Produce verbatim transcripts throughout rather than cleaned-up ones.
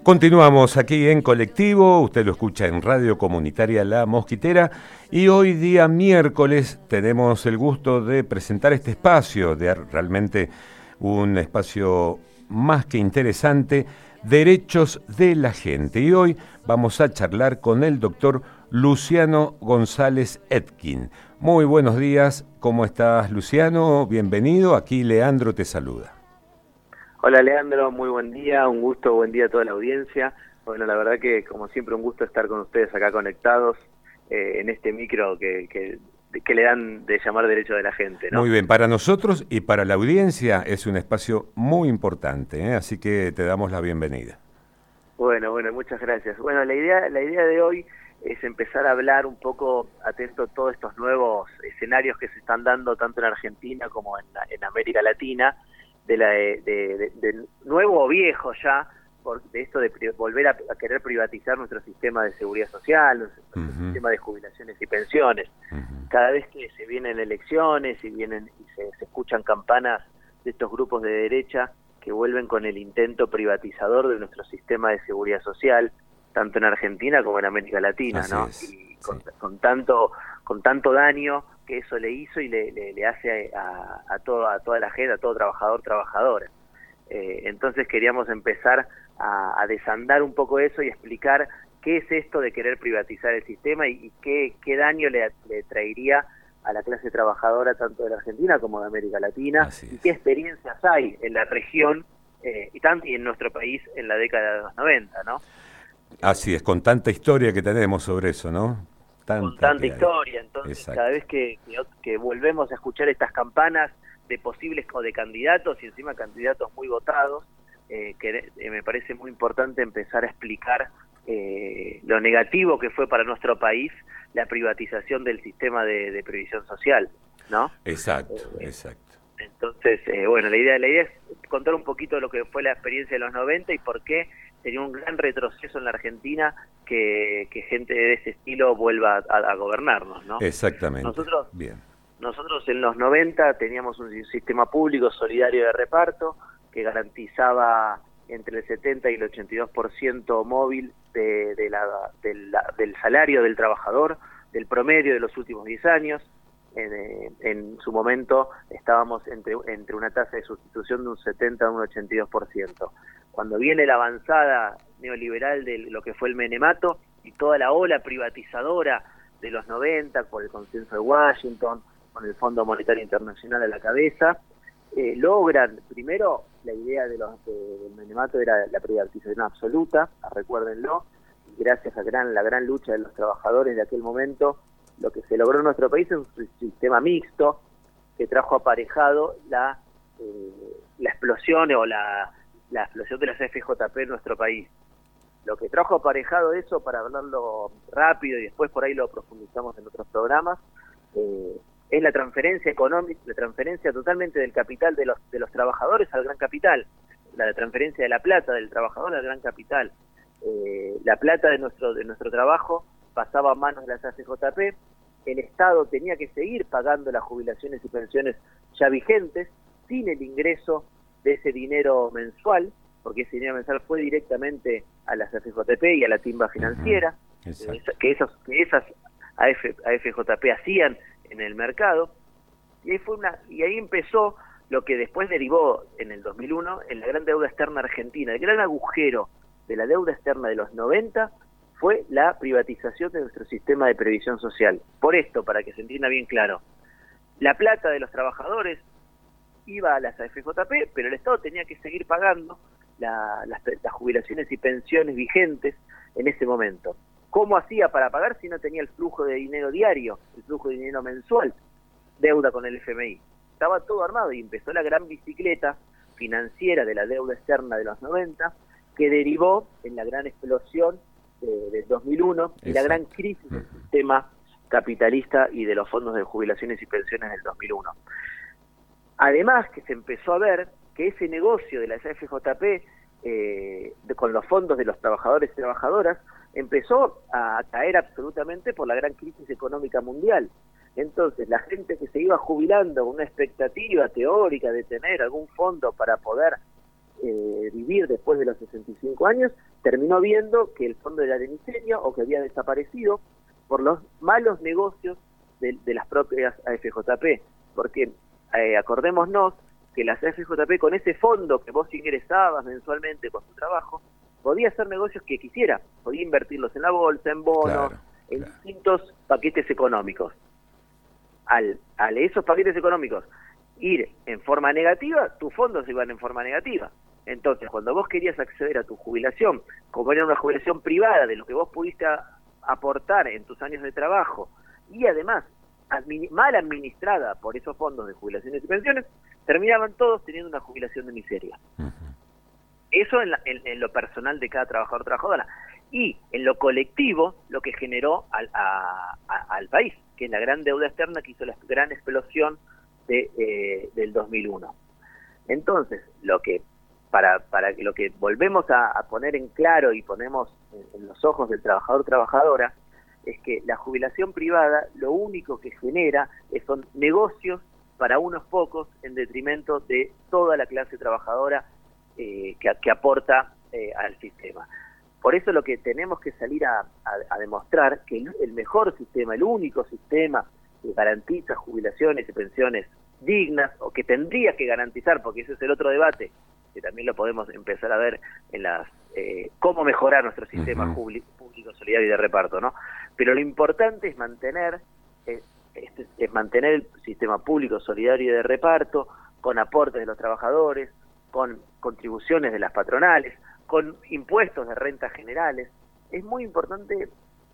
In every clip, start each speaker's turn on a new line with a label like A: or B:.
A: Continuamos aquí en Colectivo, usted lo escucha en Radio Comunitaria La Mosquitera y hoy día miércoles tenemos el gusto de presentar este espacio, de realmente un espacio más que interesante, Derechos de la Gente. Y hoy vamos a charlar con el doctor Luciano González Etkin. Muy buenos días, ¿cómo estás, Luciano? Bienvenido, aquí Leandro te saluda.
B: Hola Leandro, muy buen día, un gusto, buen día a toda la audiencia. Bueno, la verdad que como siempre un gusto estar con ustedes acá conectados eh, en este micro que, que, que le dan de llamar Derecho de la Gente, ¿no?
A: Muy bien, para nosotros y para la audiencia es un espacio muy importante, ¿eh? Así que te damos la bienvenida.
B: Bueno, bueno, muchas gracias. Bueno, la idea, la idea de hoy es empezar a hablar un poco, atento a todos estos nuevos escenarios que se están dando tanto en Argentina como en, en América Latina, de la de, de, de, de nuevo o viejo ya, por, de esto de pri, volver a, a querer privatizar nuestro sistema de seguridad social, nuestro uh-huh. sistema de jubilaciones y pensiones. Uh-huh. Cada vez que se vienen elecciones y vienen y se, se escuchan campanas de estos grupos de derecha que vuelven con el intento privatizador de nuestro sistema de seguridad social, tanto en Argentina como en América Latina, Así ¿no? Es, y con, sí. con tanto con tanto daño que eso le hizo y le, le, le hace a, a, todo, a toda la gente, a todo trabajador, trabajadora. Eh, entonces queríamos empezar a, a desandar un poco eso y explicar qué es esto de querer privatizar el sistema y, y qué, qué daño le, le traería a la clase trabajadora tanto de la Argentina como de América Latina y qué experiencias hay en la región eh, y, tanto, y en nuestro país en la década de los noventa, ¿no?
A: Así es, con tanta historia que tenemos sobre eso, ¿no?
B: Tanta con tanta historia, entonces Exacto. cada vez que, que, que volvemos a escuchar estas campanas de posibles o de candidatos y encima candidatos muy votados, eh, que eh, me parece muy importante empezar a explicar eh, lo negativo que fue para nuestro país la privatización del sistema de, de previsión social, ¿no?
A: Exacto,
B: eh,
A: exacto.
B: Entonces, eh, bueno, la idea, la idea es contar un poquito lo que fue la experiencia de los noventa y por qué sería un gran retroceso en la Argentina que, que gente de ese estilo vuelva a, a gobernarnos, ¿no?
A: Exactamente.
B: Nosotros,
A: Bien.
B: nosotros en los noventa teníamos un sistema público solidario de reparto que garantizaba entre el setenta y el ochenta y dos por ciento móvil de, de la, de la, del salario del trabajador, del promedio de los últimos diez años. En, en su momento estábamos entre, entre una tasa de sustitución de un setenta a un ochenta y dos por ciento. Cuando viene la avanzada neoliberal de lo que fue el menemato y toda la ola privatizadora de los noventa, por el consenso de Washington, con el Fondo Monetario Internacional a la cabeza, eh, logran, primero, la idea de los, de, del menemato era la privatización absoluta, recuérdenlo, y gracias a gran, la gran lucha de los trabajadores de aquel momento, lo que se logró en nuestro país es un sistema mixto que trajo aparejado la, eh, la explosión o la, la explosión de las F J P en nuestro país. Lo que trajo aparejado eso, para hablarlo rápido y después por ahí lo profundizamos en otros programas, eh, es la transferencia económica, la transferencia totalmente del capital de los, de los trabajadores al gran capital, la transferencia de la plata del trabajador al gran capital. Eh, la plata de nuestro, de nuestro trabajo pasaba a manos de las A F J P, el Estado tenía que seguir pagando las jubilaciones y pensiones ya vigentes, sin el ingreso de ese dinero mensual, porque ese dinero mensual fue directamente a las A F J P y a la timba financiera, uh-huh. eh, que, esos, que esas A F, A F J P hacían en el mercado, y ahí, fue una, y ahí empezó lo que después derivó en el dos mil uno en la gran deuda externa argentina. El gran agujero de la deuda externa de los noventa fue la privatización de nuestro sistema de previsión social. Por esto, para que se entienda bien claro, la plata de los trabajadores iba a las A F J P, pero el Estado tenía que seguir pagando la, las, las jubilaciones y pensiones vigentes en ese momento. ¿Cómo hacía para pagar si no tenía el flujo de dinero diario, el flujo de dinero mensual, deuda con el F M I? Estaba todo armado y empezó la gran bicicleta financiera de la deuda externa de los noventa, que derivó en la gran explosión de, del dos mil uno y la gran crisis del sistema capitalista y de los fondos de jubilaciones y pensiones del dos mil uno. Además que se empezó a ver que ese negocio de la F J P eh, de, con los fondos de los trabajadores y trabajadoras empezó a caer absolutamente por la gran crisis económica mundial. Entonces la gente que se iba jubilando con una expectativa teórica de tener algún fondo para poder eh, vivir después de los sesenta y cinco años, terminó viendo que el fondo era de miseria o que había desaparecido por los malos negocios de, de las propias A F J P, porque eh, acordémonos que las A F J P, con ese fondo que vos ingresabas mensualmente con tu trabajo, podía hacer negocios que quisiera, podía invertirlos en la bolsa, en bonos, claro, en claro. distintos paquetes económicos. Al, al esos paquetes económicos ir en forma negativa, tus fondos iban en forma negativa. Entonces, cuando vos querías acceder a tu jubilación, como era una jubilación privada de lo que vos pudiste a, aportar en tus años de trabajo, y además admin, mal administrada por esos fondos de jubilaciones y pensiones, terminaban todos teniendo una jubilación de miseria. Uh-huh. Eso en, la, en, en lo personal de cada trabajador o trabajadora. Y en lo colectivo, lo que generó al, a, a, al país, que es la gran deuda externa que hizo la gran explosión de, eh, del dos mil uno. Entonces, lo que para para lo que volvemos a, a poner en claro y ponemos en, en los ojos del trabajador trabajadora es que la jubilación privada lo único que genera es, son negocios para unos pocos en detrimento de toda la clase trabajadora eh, que, que aporta eh, al sistema. Por eso lo que tenemos que salir a, a, a demostrar que el, el mejor sistema, el único sistema que garantiza jubilaciones y pensiones dignas, o que tendría que garantizar, porque ese es el otro debate, que también lo podemos empezar a ver en las eh, cómo mejorar nuestro sistema uh-huh. público, solidario y de reparto, ¿no? Pero lo importante es mantener eh, es, es mantener el sistema público, solidario y de reparto, con aportes de los trabajadores, con contribuciones de las patronales, con impuestos de rentas generales. Es muy importante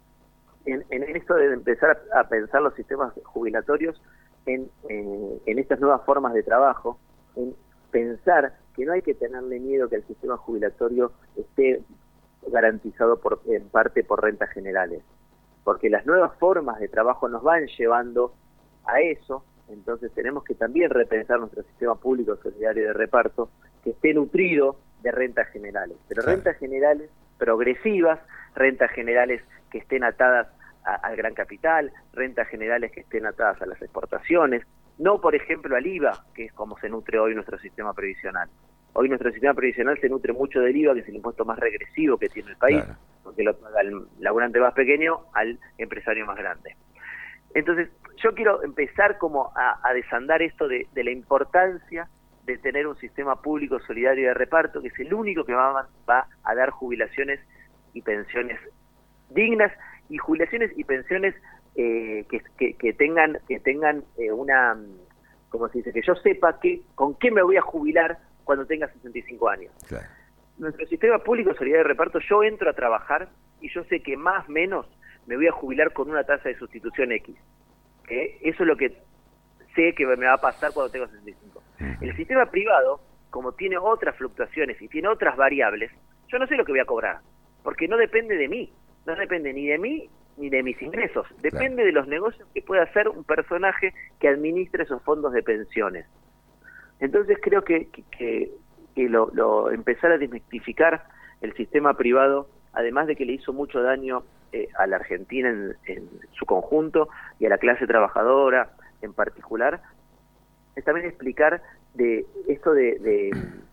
B: en, en esto de empezar a, a pensar los sistemas jubilatorios en, en, en estas nuevas formas de trabajo, en pensar que no hay que tenerle miedo que el sistema jubilatorio esté garantizado por, en parte por rentas generales, porque las nuevas formas de trabajo nos van llevando a eso. Entonces tenemos que también repensar nuestro sistema público solidario de reparto que esté nutrido de rentas generales, pero claro. rentas generales progresivas, rentas generales que estén atadas a, al gran capital, rentas generales que estén atadas a las exportaciones, no por ejemplo al I V A, que es como se nutre hoy nuestro sistema previsional. Hoy nuestro sistema previsional se nutre mucho del I V A, que es el impuesto más regresivo que tiene el país, claro. porque lo paga el laburante más pequeño al empresario más grande. Entonces, yo quiero empezar como a, a desandar esto de, de la importancia de tener un sistema público solidario de reparto, que es el único que va, va a dar jubilaciones y pensiones dignas, y jubilaciones y pensiones eh, que, que, que tengan que tengan eh, una, como se dice, que yo sepa que con qué me voy a jubilar cuando tenga sesenta y cinco años. Claro. Nuestro sistema público solidario de reparto, yo entro a trabajar y yo sé que más o menos me voy a jubilar con una tasa de sustitución X. ¿Eh? Eso es lo que sé que me va a pasar cuando tengo sesenta y cinco. Uh-huh. El sistema privado, como tiene otras fluctuaciones y tiene otras variables, yo no sé lo que voy a cobrar, porque no depende de mí, no depende ni de mí ni de mis ingresos, depende claro. de los negocios que pueda hacer un personaje que administre esos fondos de pensiones. Entonces creo que, que, que, que lo, lo empezar a desmitificar el sistema privado, además de que le hizo mucho daño eh, a la Argentina en, en su conjunto y a la clase trabajadora en particular, es también explicar de esto de, de,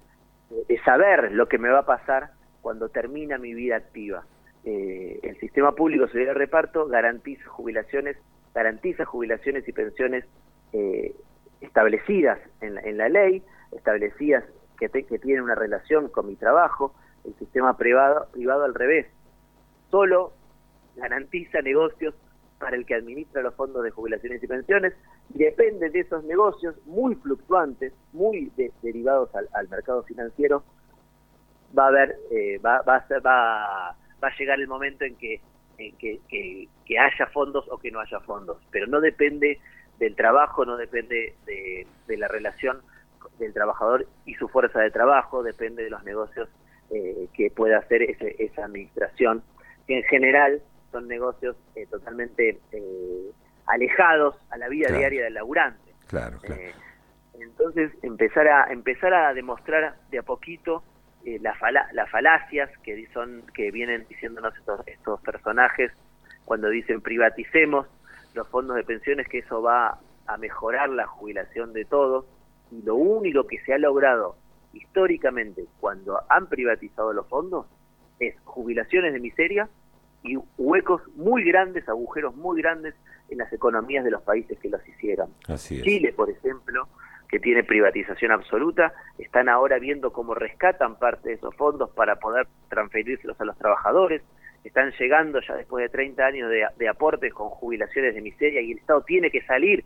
B: de saber lo que me va a pasar cuando termina mi vida activa. Eh, el sistema público solidario de reparto garantiza jubilaciones, garantiza jubilaciones y pensiones eh, establecidas en la, en la ley, establecidas que, te, que tienen una relación con mi trabajo. El sistema privado, privado al revés, solo garantiza negocios para el que administra los fondos de jubilaciones y pensiones, y depende de esos negocios muy fluctuantes, muy de, derivados al, al mercado financiero, va a haber, eh, va, va, a ser, va, va a llegar el momento en que, en que, que, que haya fondos o que no haya fondos, pero no depende del trabajo, no depende de, de la relación del trabajador y su fuerza de trabajo, depende de los negocios eh, que pueda hacer ese, esa administración, que en general son negocios eh, totalmente eh, alejados a la vida claro. diaria del laburante.
A: Claro, claro.
B: Eh, entonces empezar a empezar a demostrar de a poquito eh, la fala, las falacias que son que vienen diciéndonos estos, estos personajes cuando dicen privaticemos los fondos de pensiones, que eso va a mejorar la jubilación de todos, y lo único que se ha logrado históricamente, cuando han privatizado los fondos, es jubilaciones de miseria y huecos muy grandes, agujeros muy grandes en las economías de los países que los hicieron.
A: Así es.
B: Chile, por ejemplo, que tiene privatización absoluta, están ahora viendo cómo rescatan parte de esos fondos para poder transferírselos a los trabajadores. Están llegando ya después de treinta años de, de aportes con jubilaciones de miseria y el Estado tiene que salir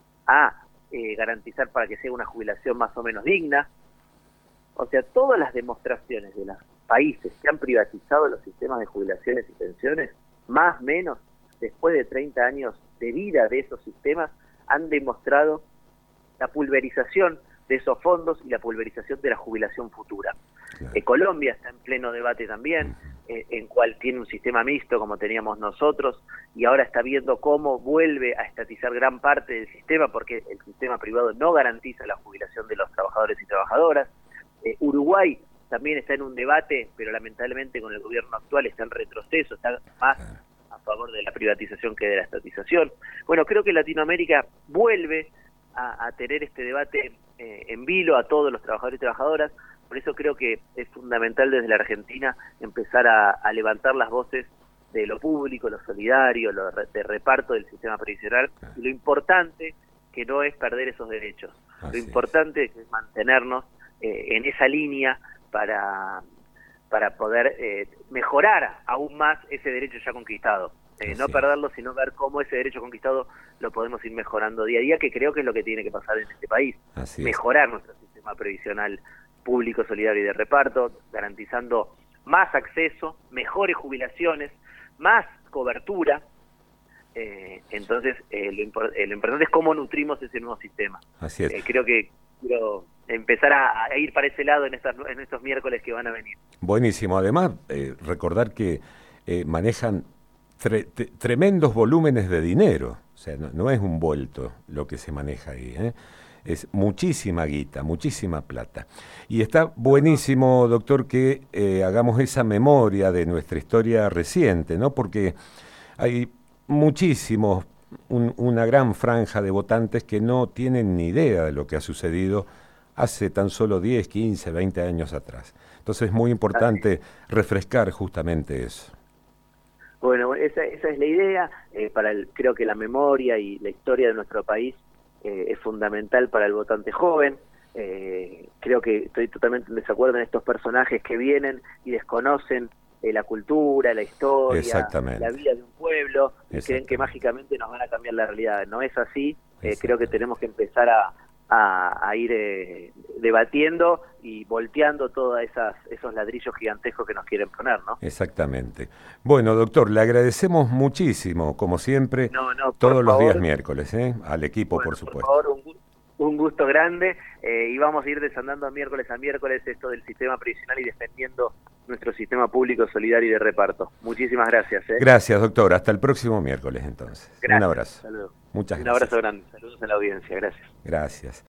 B: a eh, garantizar para que sea una jubilación más o menos digna. O sea, todas las demostraciones de los países que han privatizado los sistemas de jubilaciones y pensiones, más o menos, después de treinta años de vida de esos sistemas, han demostrado la pulverización de esos fondos y la pulverización de la jubilación futura. Claro. Eh, Colombia está en pleno debate también, eh, en cual tiene un sistema mixto como teníamos nosotros, y ahora está viendo cómo vuelve a estatizar gran parte del sistema, porque el sistema privado no garantiza la jubilación de los trabajadores y trabajadoras. Eh, Uruguay también está en un debate, pero lamentablemente con el gobierno actual está en retroceso, está más a favor de la privatización que de la estatización. Bueno, creo que Latinoamérica vuelve a, a tener este debate eh, en vilo a todos los trabajadores y trabajadoras. Por eso creo que es fundamental desde la Argentina empezar a, a levantar las voces de lo público, lo solidario, lo de reparto del sistema previsional, y lo importante que no es perder esos derechos. Así lo importante es, es mantenernos eh, en esa línea para, para poder eh, mejorar aún más ese derecho ya conquistado. Eh, no perderlo, sino ver cómo ese derecho conquistado lo podemos ir mejorando día a día, que creo que es lo que tiene que pasar en este país. Así mejorar es. nuestro sistema previsional público, solidario y de reparto, garantizando más acceso, mejores jubilaciones, más cobertura. Eh, entonces, eh, lo, impor eh, lo importante es cómo nutrimos ese nuevo sistema.
A: Así es.
B: Eh, creo que quiero empezar a, a ir para ese lado en, estas, en estos miércoles que van a venir.
A: Buenísimo. Además, eh, recordar que eh, manejan tre tremendos volúmenes de dinero. O sea, no, no es un vuelto lo que se maneja ahí, ¿eh? Es muchísima guita, muchísima plata. Y está buenísimo, doctor, que eh, hagamos esa memoria de nuestra historia reciente, ¿no? Porque hay muchísimos, un, una gran franja de votantes que no tienen ni idea de lo que ha sucedido hace tan solo diez, quince, veinte años atrás. Entonces es muy importante refrescar justamente eso.
B: Bueno, esa, esa es la idea. Eh, para el, creo que la memoria y la historia de nuestro país eh, es fundamental para el votante joven. Eh, creo que estoy totalmente en desacuerdo en estos personajes que vienen y desconocen eh, la cultura, la historia, la vida de un pueblo, y creen que mágicamente nos van a cambiar la realidad. No es así. Eh, creo que tenemos que empezar a, a, a ir eh, debatiendo y volteando todos esos ladrillos gigantescos que nos quieren poner, ¿no?
A: Exactamente. Bueno, doctor, le agradecemos muchísimo, como siempre,
B: no, no,
A: todos los
B: favor,
A: días miércoles, ¿eh? Al equipo,
B: bueno,
A: por supuesto.
B: Por favor, un, un gusto grande, eh, y vamos a ir desandando miércoles a miércoles esto del sistema previsional y defendiendo nuestro sistema público, solidario y de reparto. Muchísimas gracias. ¿eh?
A: Gracias, doctor. Hasta el próximo miércoles, entonces.
B: Gracias.
A: Un abrazo.
B: Saludos.
A: Muchas
B: un
A: gracias.
B: Un abrazo grande. Saludos a la audiencia. Gracias.
A: Gracias.